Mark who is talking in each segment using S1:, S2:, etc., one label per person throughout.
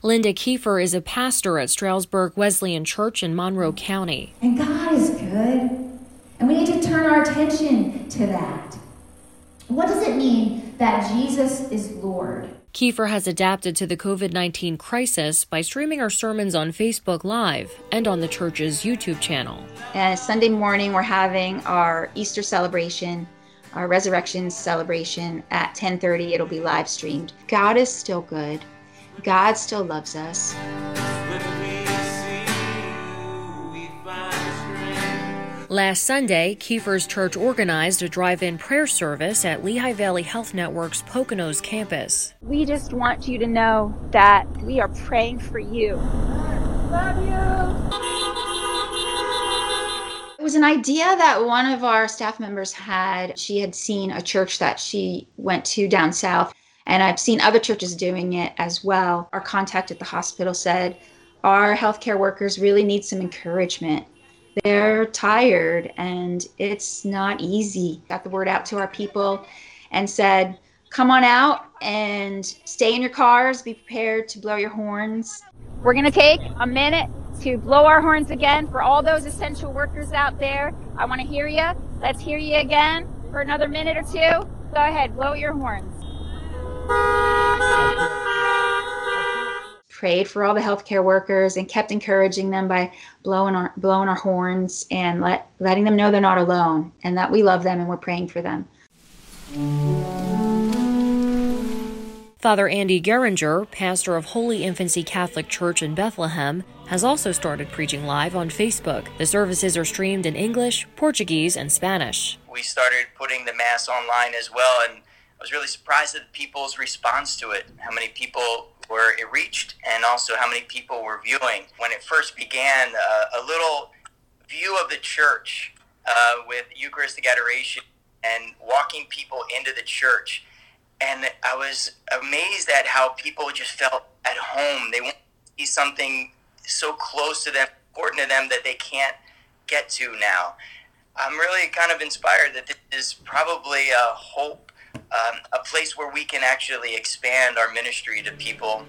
S1: Linda Kiefer is a pastor at Stroudsburg Wesleyan Church in Monroe County.
S2: And God is good, and we need to turn our attention to that. What does it mean that Jesus is Lord?
S1: Kiefer has adapted to the COVID-19 crisis by streaming her sermons on Facebook Live and on the church's YouTube channel.
S3: And Sunday morning, we're having our Easter celebration, our resurrection celebration at 10:30. It'll be live streamed. God is still good. God still loves us.
S1: Last Sunday, Kiefer's church organized a drive-in prayer service at Lehigh Valley Health Network's Poconos campus.
S4: We just want you to know that we are praying for you. Love you.
S3: It was an idea that one of our staff members had. She had seen a church that she went to down south, and I've seen other churches doing it as well. Our contact at the hospital said, our healthcare workers really need some encouragement. They're tired and it's not easy. Got the word out to our people and said, come on out and stay in your cars. Be prepared to blow your horns.
S4: We're going to take a minute to blow our horns again for all those essential workers out there. I want to hear you. Let's hear you again for another minute or two. Go ahead, blow your horns.
S3: Prayed for all the healthcare workers and kept encouraging them by blowing our horns and letting them know they're not alone and that we love them and we're praying for them.
S1: Father Andy Geringer, pastor of Holy Infancy Catholic Church in Bethlehem, has also started preaching live on Facebook. The services are streamed in English, Portuguese, and Spanish.
S5: We started putting the Mass online as well, and I was really surprised at people's response to it, how many people it reached, and also how many people were viewing. When it first began, a little view of the church with Eucharistic adoration and walking people into the church. And I was amazed at how people just felt at home. They want to see something so close to them, important to them, that they can't get to now. I'm really kind of inspired that this is probably a hope, a place where we can actually expand our ministry to people.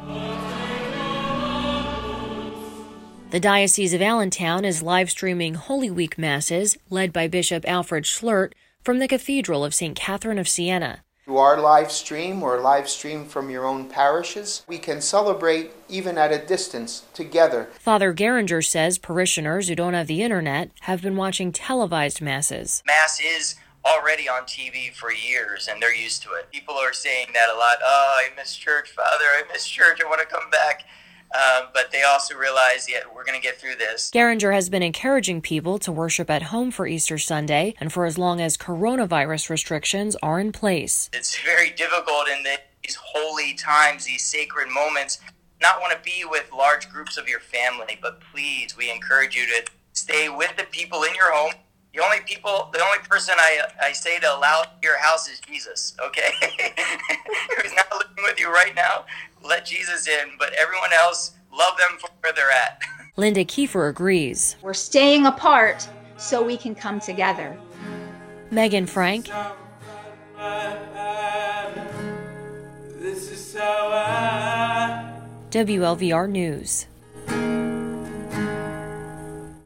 S1: The Diocese of Allentown is live streaming Holy Week Masses, led by Bishop Alfred Schlert, from the Cathedral of St. Catherine of Siena.
S6: Through our live stream or live stream from your own parishes, we can celebrate even at a distance together.
S1: Father Geringer says parishioners who don't have the internet have been watching televised Masses.
S5: Mass is already on TV for years, and they're used to it. People are saying that a lot. Oh, I miss church, Father. I miss church. I want to come back. But they also realize, we're going to get through this.
S1: Geringer has been encouraging people to worship at home for Easter Sunday and for as long as coronavirus restrictions are in place.
S5: It's very difficult in these holy times, these sacred moments, not want to be with large groups of your family, but please, we encourage you to stay with the people in your home. The only person I say to allow to your house is Jesus, okay? Who's not living with you right now, let Jesus in, but everyone else, love them for where they're at.
S1: Linda Kiefer agrees.
S3: We're staying apart so we can come together.
S1: Megan Frank, WLVR News.